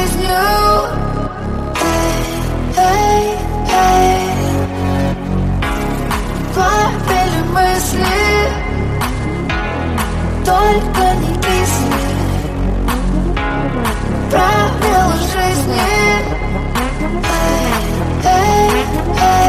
жизнью. Эй, эй, плавили мысли, только не кисли. Правила жизни. Эй, эй, эй.